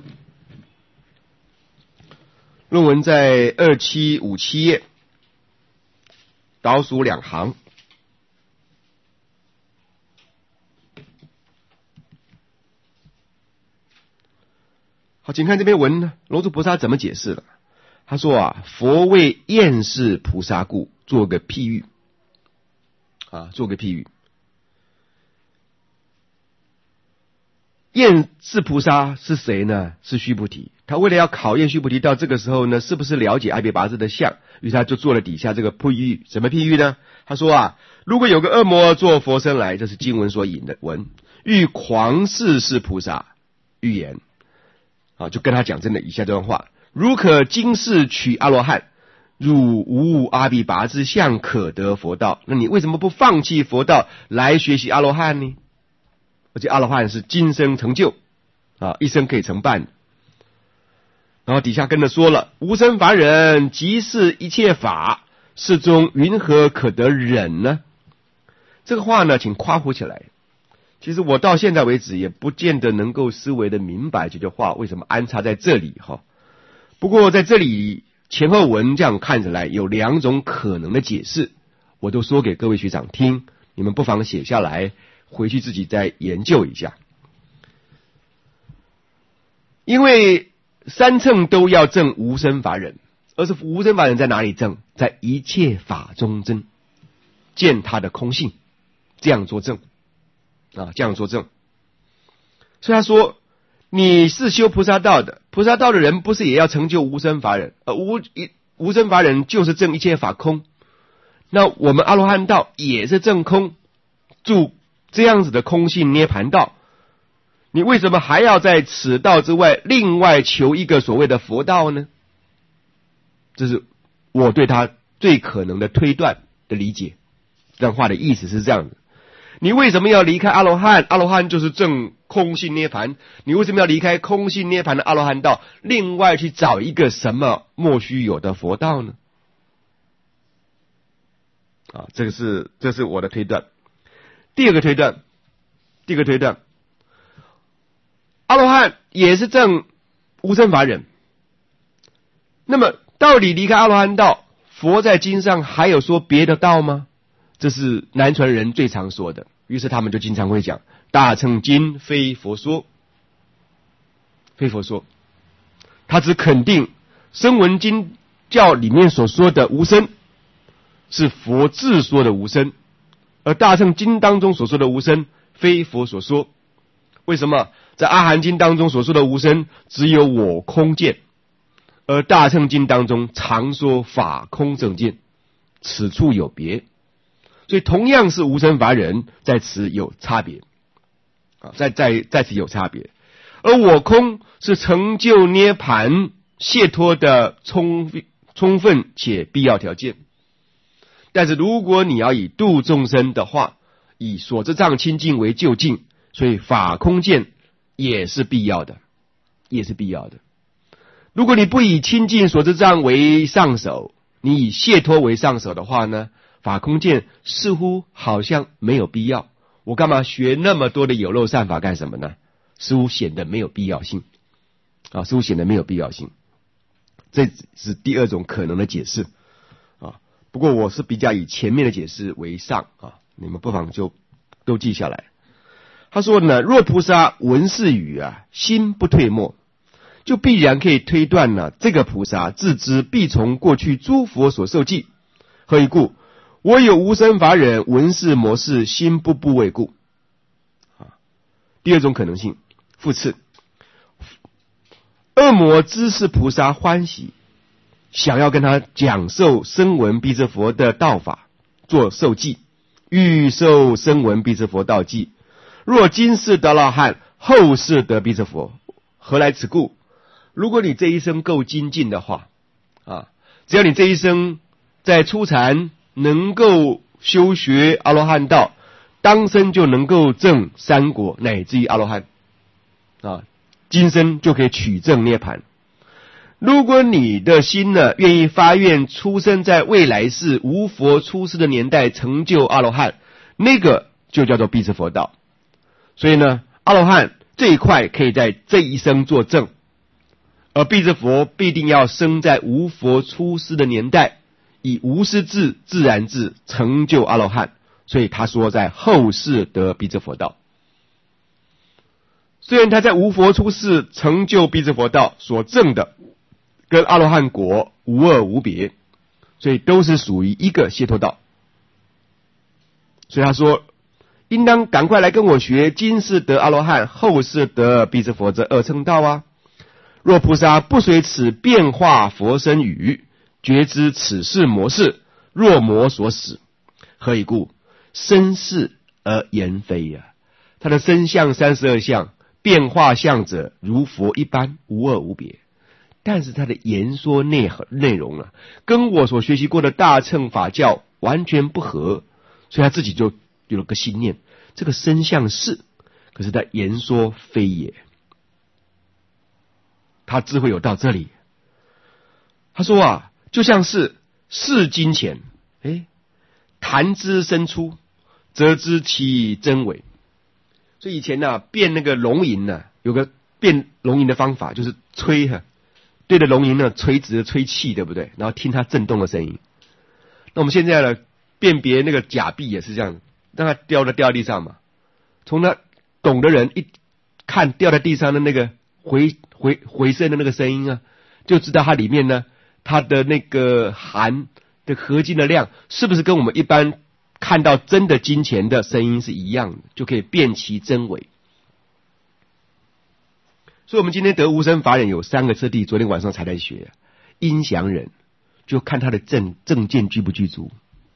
论文在2757页，倒数2行。好，请看这篇文呢，龙树菩萨怎么解释了？他说佛为厌世菩萨故，做个譬喻做个譬喻。厌世菩萨是谁呢？是须菩提。他为了要考验须菩提到这个时候呢，是不是了解阿毗跋致的相，于是他就做了底下这个譬喻。什么譬喻呢？他说如果有个恶魔做佛身来，这是经文所引的文，欲狂视是菩萨预言就跟他讲真的以下这段话：如可今世取阿罗汉，汝无阿毗跋致相可得佛道。那你为什么不放弃佛道来学习阿罗汉呢？而且阿罗汉是今生成就一生可以成办的。然后底下跟着说了，无生法忍，即是一切法，是中云何可得忍呢？这个话呢，请夸胡起来。其实我到现在为止也不见得能够思维的明白这句话为什么安插在这里不过在这里前后文这样看起来有2种可能的解释，我都说给各位学长听，你们不妨写下来，回去自己再研究一下。因为3乘都要证无生法忍， 而是无生法忍在哪里证？在一切法中证，见他的空性，这样做证啊，这样做证。所以他说，你是修菩萨道的，菩萨道的人不是也要成就无生法忍？无生法忍就是证一切法空。那我们阿罗汉道也是证空，住这样子的空性涅盘道。你为什么还要在此道之外另外求一个所谓的佛道呢？这是我对他最可能的推断的理解。这段话的意思是这样的：你为什么要离开阿罗汉？阿罗汉就是证空性涅盘，你为什么要离开空性涅盘的阿罗汉道，另外去找一个什么莫须有的佛道呢？啊，这是我的推断。第二个推断，阿罗汉也是证无生法忍。那么到底离开阿罗汉道，佛在经上还有说别的道吗？这是南传人最常说的，于是他们就经常会讲大乘经非佛说，非佛说。他只肯定声闻经教里面所说的无生是佛自说的无生，而大乘经当中所说的无生非佛所说。为什么？在阿含经当中所说的无生只有我空见，而大乘经当中常说法空正见，此处有别。所以同样是无生法忍，在此有差别啊，在此有差别。而我空是成就涅盘解脱的充分且必要条件。但是如果你要以度众生的话，以所知障清净为就近，所以法空见也是必要的，也是必要的。如果你不以清净所知障为上手，你以解脱为上手的话呢，法空见似乎好像没有必要。我干嘛学那么多的有漏善法干什么呢？似乎显得没有必要性啊，似乎显得没有必要性。这是第二种可能的解释啊。不过我是比较以前面的解释为上啊，你们不妨就都记下来。他说呢，若菩萨闻是语啊，心不退没，就必然可以推断呢，这个菩萨自知必从过去诸佛所受记。何以故？我有无生法忍，闻是模式，心不怖畏故。啊，第二种可能性，复次，恶魔知是菩萨欢喜，想要跟他讲授声闻辟支佛的道法，做受记，欲受声闻辟支佛道记。若今世得阿罗汉，后世得辟支佛，何来此故？如果你这一生够精进的话啊，只要你这一生在初禅能够修学阿罗汉道，当生就能够证三果乃至于阿罗汉啊，今生就可以取证涅盘。如果你的心呢愿意发愿出生在未来世无佛出世的年代成就阿罗汉，那个就叫做辟支佛道。所以呢，阿罗汉这一块可以在这一生做证，而辟支佛必定要生在无佛出世的年代，以无师智自然智成就阿罗汉。所以他说在后世得辟支佛道。虽然他在无佛出世成就辟支佛道所证的跟阿罗汉果无二无别，所以都是属于一个解脱道。所以他说应当赶快来跟我学今世得阿罗汉，后世得辟支佛这二乘道啊！若菩萨不随此变化佛身语，觉知此事模式，若魔所使。何以故？身是而言非呀。他的身相32相，变化相者如佛一般，无二无别。但是他的言说内容啊，跟我所学习过的大乘法教完全不合，所以他自己就有了个信念，这个身相是，可是他言说非也。他智慧有到这里，他说啊，就像是视金钱，谈之生出，则知其真伪。所以以前呢，变那个龙吟呢，有个变龙吟的方法，就是吹对着龙吟呢垂直的吹气，对不对？然后听它震动的声音。那我们现在呢，辨别那个假币也是这样，让它掉在地上嘛。从他懂的人一看掉在地上的那个回声的那个声音啊，就知道它里面呢它的那个含的合金的量，是不是跟我们一般看到真的金钱的声音是一样的，就可以辨其真伪。所以我们今天得无生法忍有3个次第，昨天晚上才在学。音祥忍就看他的正见具不具足。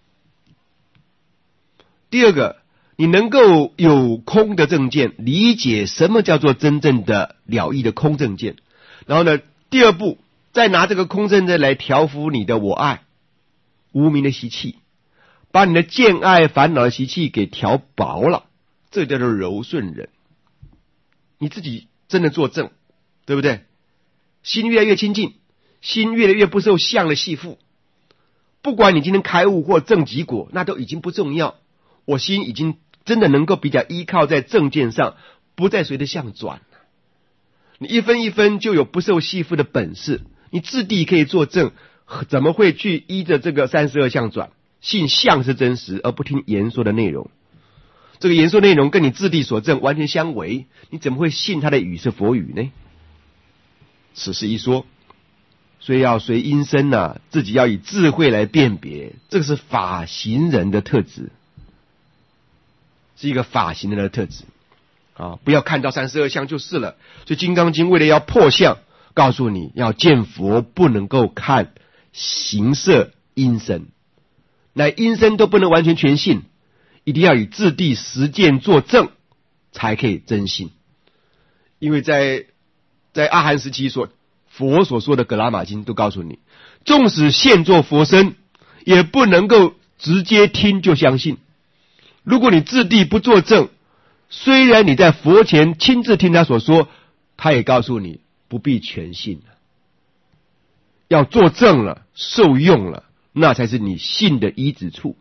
第二个，你能够有空的正见，理解什么叫做真正的了义的空正见。然后呢，第二步，再拿这个空正见来调伏你的我爱无明的习气，把你的见爱烦恼的习气给调薄了，这叫做柔顺忍。你自己真的作证，对不对？心越来越清净，心越来越不受相的系缚。不管你今天开悟或证极果，那都已经不重要。我心已经真的能够比较依靠在正见上，不再随着相转了。你一分一分就有不受系缚的本事，你自地可以作证，怎么会去依着这个32相转？信相是真实，而不听言说的内容。这个言说内容跟你自地所证完全相违，你怎么会信他的语是佛语呢？此事一说，所以要随因身啊，自己要以智慧来辨别，这个是法行人的特质，是一个法行人的特质啊！不要看到32相就是了。所以《金刚经》为了要破相，告诉你要见佛不能够看形色因身，乃因身都不能完全全信，一定要以自地实践作证，才可以真信。因为在阿含时期佛所说的格拉玛经都告诉你，纵使现作佛身，也不能够直接听就相信。如果你自地不作证，虽然你在佛前亲自听他所说，他也告诉你不必全信，要作证了，受用了，那才是你信的依止处。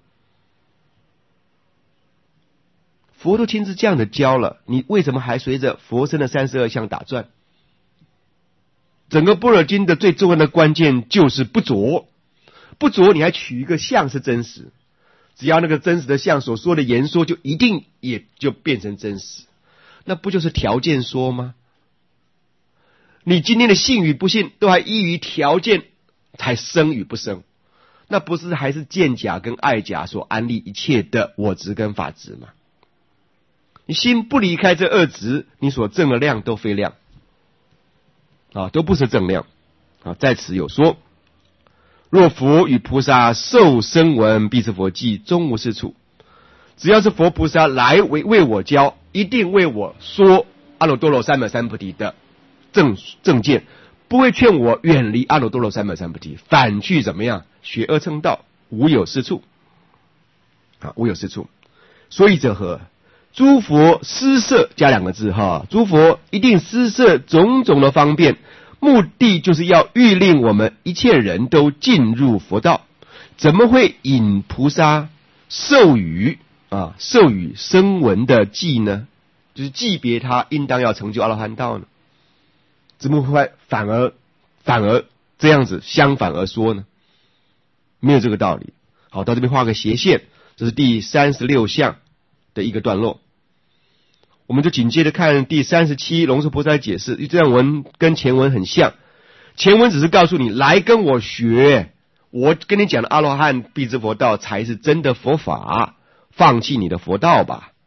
佛都亲自这样的教了，你为什么还随着佛身的32相打转？整个般若经的最重要的关键就是不着，不着你还取一个相是真实，只要那个真实的相所说的言说就一定也就变成真实，那不就是条件说吗？你今天的信与不信都还依于条件才生与不生，那不是还是见假跟爱假所安立一切的我执跟法执吗？你心不离开这二执，你所证的量都非量都不是正量在此有说，若佛与菩萨受声闻，必是佛迹，终无是处。只要是佛菩萨来为我教，一定为我说阿耨多罗三藐三菩提的正见，不会劝我远离阿耨多罗三藐三菩提，反去怎么样学阿乘道，无有是处无有是处。所以者何？诸佛施设加2个字诸佛一定施设种种的方便，目的就是要欲令我们一切人都进入佛道。怎么会引菩萨授予声闻的记呢？就是记别他应当要成就阿罗汉道呢？怎么会反而这样子相反而说呢？没有这个道理。好，到这边画个斜线，这是第36项的一个段落。我们就紧接着看第37龙树菩萨的解释，这样文跟前文很像。前文只是告诉你来跟我学，我跟你讲的阿罗汉必知佛道才是真的佛法，放弃你的佛道吧。